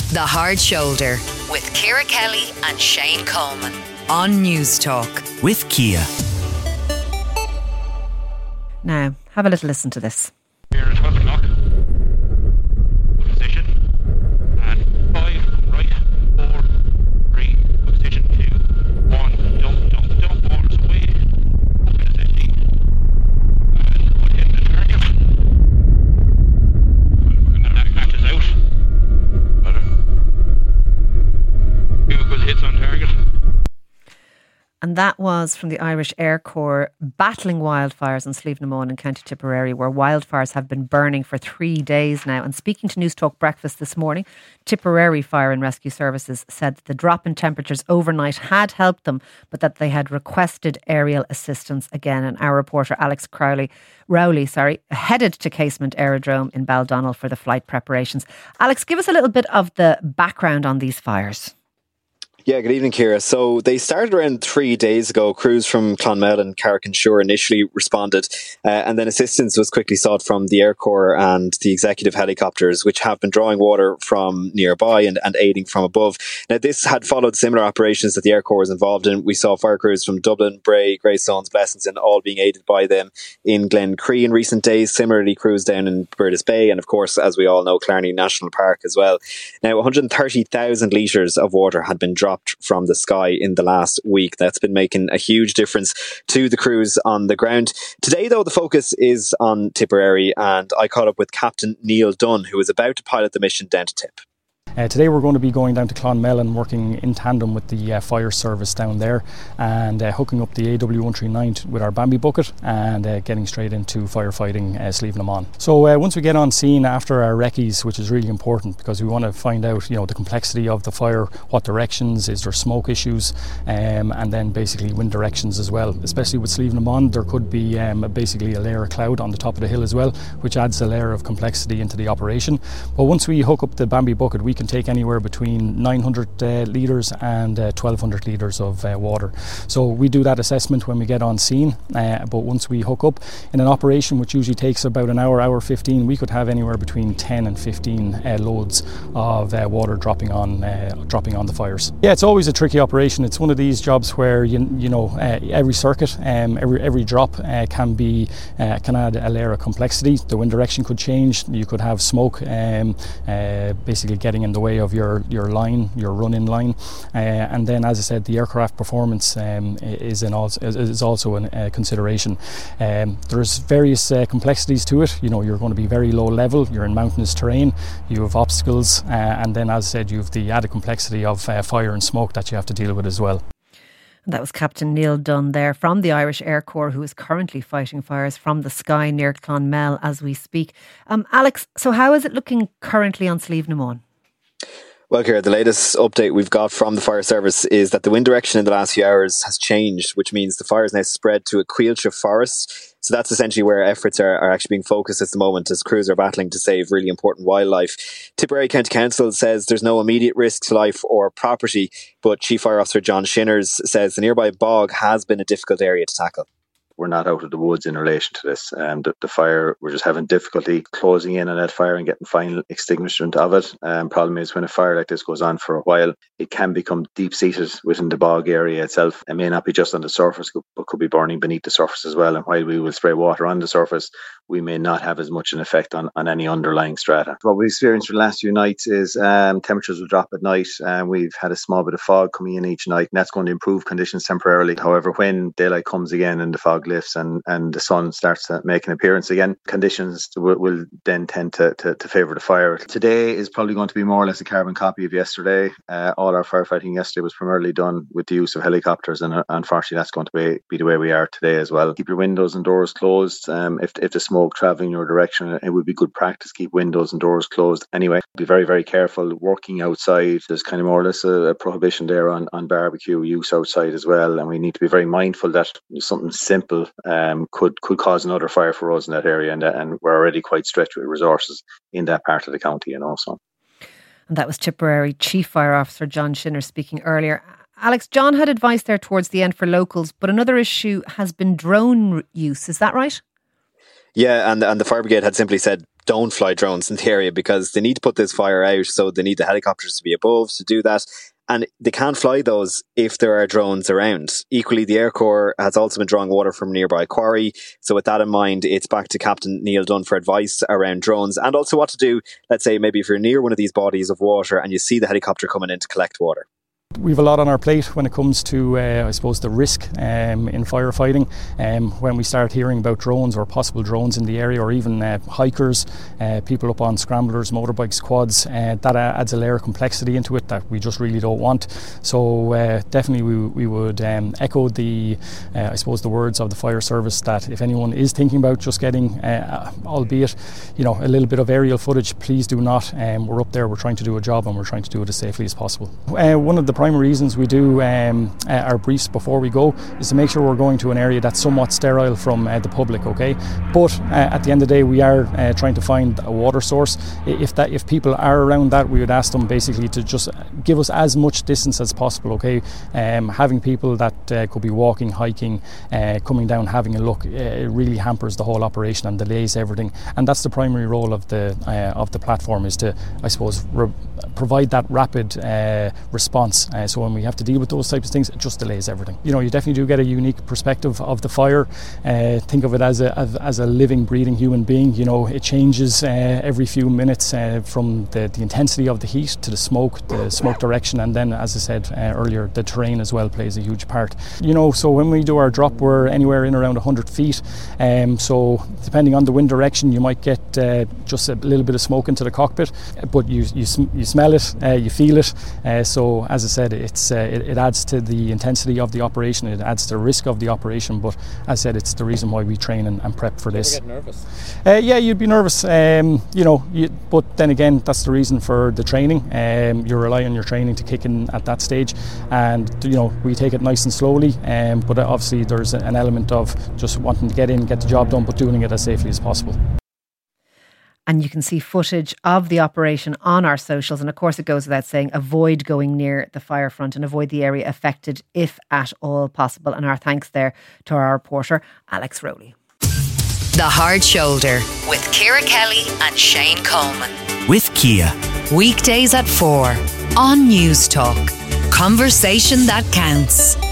The Hard Shoulder with Ciara Kelly and Shane Coleman on News Talk with Kia. Now, have a little listen to this. Here at 12 o'clock. Good position. And 5, right, 4, 3, good position, 2, 1, dump, waters away. Up in the 50. And put in the target. And that catches out. Few good hits on target. And that was from the Irish Air Corps battling wildfires in Slieve na Mon in County Tipperary, where wildfires have been burning for 3 days now. And speaking to News Talk Breakfast this morning, Tipperary Fire and Rescue Services said that the drop in temperatures overnight had helped them, but that they had requested aerial assistance again. And our reporter Alex Rowley headed to Casement Aerodrome in Baldonnel for the flight preparations. Alex, give us a little bit of the background on these fires. Yeah, good evening, Ciara. So they started around 3 days ago. Crews from Clonmel and Carrick-on-Shore initially responded, and then assistance was quickly sought from the Air Corps and the executive helicopters, which have been drawing water from nearby and aiding from above. Now, this had followed similar operations that the Air Corps was involved in. We saw fire crews from Dublin, Bray, Greystones, Blessington, all being aided by them in Glencree in recent days. Similarly, crews down in Burtis Bay, and of course, as we all know, Clarny National Park as well. Now, 130,000 litres of water had been dropped from the sky in the last week. That's been making a huge difference to the crews on the ground. Today, though, the focus is on Tipperary, and I caught up with Captain Neil Dunn, who is about to pilot the mission down to Tip. Today we're going to be going down to Clonmel and working in tandem with the fire service down there and hooking up the AW139 with our Bambi bucket and getting straight into firefighting Slieve na Mon. So once we get on scene after our recce's, which is really important because we want to find out the complexity of the fire, what directions, is there smoke issues, and then basically wind directions as well. Especially with Slieve na Mon, there could be basically a layer of cloud on the top of the hill as well, which adds a layer of complexity into the operation. But once we hook up the Bambi bucket, we can take anywhere between 900 litres and 1200 litres of water. So we do that assessment when we get on scene, but once we hook up in an operation which usually takes about an hour 15, we could have anywhere between 10 and 15 loads of water dropping on the fires. Yeah, it's always a tricky operation. It's one of these jobs where every circuit, every drop can add a layer of complexity. The wind direction could change. You could have smoke basically getting in the way of your line, your run-in line, and then, as I said, the aircraft performance is also a consideration. There's various complexities to it. You're going to be very low level. You're in mountainous terrain. You have obstacles, and then, as I said, you have the added complexity of fire and smoke that you have to deal with as well. That was Captain Neil Dunn there from the Irish Air Corps, who is currently fighting fires from the sky near Clonmel as we speak. Alex, so how is it looking currently on Slieve na Mon? Well, Ciara, the latest update we've got from the fire service is that the wind direction in the last few hours has changed, which means the fire is now spread to a Cuilcha forest. So that's essentially where efforts are actually being focused at the moment as crews are battling to save really important wildlife. Tipperary County Council says there's no immediate risk to life or property, but Chief Fire Officer John Shinners says the nearby bog has been a difficult area to tackle. We're not out of the woods in relation to this. The fire, we're just having difficulty closing in on that fire and getting final extinguishment of it. Problem is when a fire like this goes on for a while, it can become deep-seated within the bog area itself. It may not be just on the surface, but could be burning beneath the surface as well. And while we will spray water on the surface, we may not have as much an effect on any underlying strata. What we've experienced for the last few nights is temperatures will drop at night. We've had a small bit of fog coming in each night, and that's going to improve conditions temporarily. However, when daylight comes again and the fog lifts and the sun starts to make an appearance again, conditions will then tend to favour the fire. Today is probably going to be more or less a carbon copy of yesterday. All our firefighting yesterday was primarily done with the use of helicopters, and unfortunately that's going to be the way we are today as well. Keep your windows and doors closed. If the smoke travelling your direction, it would be good practice keep windows and doors closed anyway. Be very, very careful working outside. There's kind of more or less a prohibition there on barbecue use outside as well, and we need to be very mindful that something simple could cause another fire for us in that area, and we're already quite stretched with resources in that part of the county, so. And that was Tipperary Chief Fire Officer John Shinner speaking earlier. Alex, John had advice there towards the end for locals, but another issue has been drone use. Is that right? Yeah, and the fire brigade had simply said don't fly drones in the area because they need to put this fire out, so they need the helicopters to be above to do that. And they can't fly those if there are drones around. Equally, the Air Corps has also been drawing water from a nearby quarry. So with that in mind, it's back to Captain Neil Dunn for advice around drones and also what to do, let's say, maybe if you're near one of these bodies of water and you see the helicopter coming in to collect water. We've a lot on our plate when it comes to, I suppose, the risk in firefighting. When we start hearing about drones or possible drones in the area, or even hikers, people up on scramblers, motorbikes, quads, that adds a layer of complexity into it that we just really don't want. So definitely we would echo the, I suppose, the words of the fire service that if anyone is thinking about just getting, albeit, a little bit of aerial footage, please do not. We're up there, we're trying to do a job, and we're trying to do it as safely as possible. One of the primary reasons we do our briefs before we go is to make sure we're going to an area that's somewhat sterile from the public, okay? But at the end of the day, we are trying to find a water source. If people are around that, we would ask them basically to just give us as much distance as possible, okay? Having people that could be walking, hiking, coming down, having a look, it really hampers the whole operation and delays everything. And that's the primary role of the platform, is to, I suppose, provide that rapid response. So when we have to deal with those types of things, it just delays everything. You definitely do get a unique perspective of the fire. Think of it as a living, breathing human being. It changes every few minutes from the intensity of the heat to the smoke direction, and then, as I said earlier, the terrain as well plays a huge part. So when we do our drop, we're anywhere in around 100 feet. So depending on the wind direction, you might get just a little bit of smoke into the cockpit, but you smell it, you feel it. So as I said, it adds to the intensity of the operation, it adds to the risk of the operation, but as I said, it's the reason why we train and prep for this. You ever get nervous? Yeah, you'd be nervous, but then again, that's the reason for the training. You rely on your training to kick in at that stage, and we take it nice and slowly, but obviously there's an element of just wanting to get in, get the job done, but doing it as safely as possible. And you can see footage of the operation on our socials. And of course, it goes without saying, avoid going near the fire front and avoid the area affected if at all possible. And our thanks there to our reporter, Alex Rowley. The Hard Shoulder with Ciara Kelly and Shane Coleman. With Kia. Weekdays at 4 on News Talk. Conversation that counts.